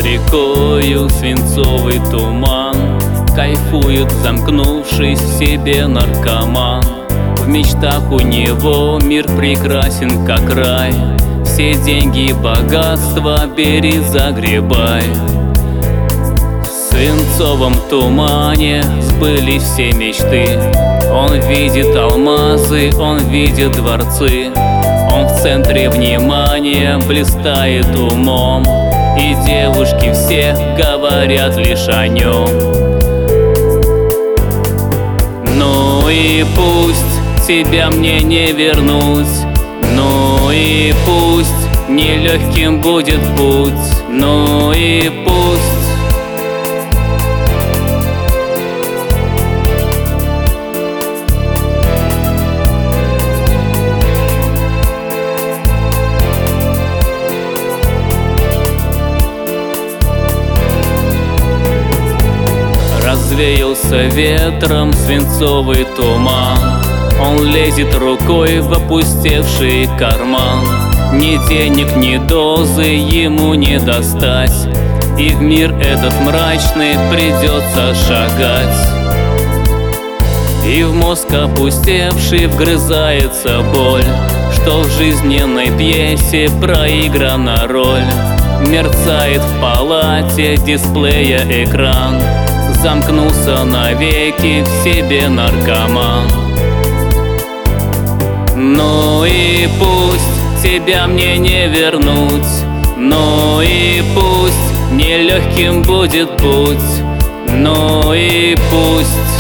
рекою свинцовый туман. Кайфует, замкнувшись в себе, наркоман. В мечтах у него мир прекрасен, как рай. Все деньги и богатства бери, загребай. В свинцовом тумане сбылись все мечты. Он видит алмазы, он видит дворцы. Он в центре внимания, блистает умом. И девушки все говорят лишь о нем. Ну и пусть тебя мне не вернуть, ну и пусть нелегким будет путь, ну и пусть. Развеялся ветром свинцовый туман. Он лезет рукой в опустевший карман. Ни денег, ни дозы ему не достать, и в мир этот мрачный придется шагать. И в мозг опустевший вгрызается боль, что в жизненной пьесе проиграна роль. Мерцает в палате дисплея экран. Замкнулся навеки в себе наркоман. Ну и пусть тебя мне не вернуть, ну и пусть нелегким будет путь, ну и пусть.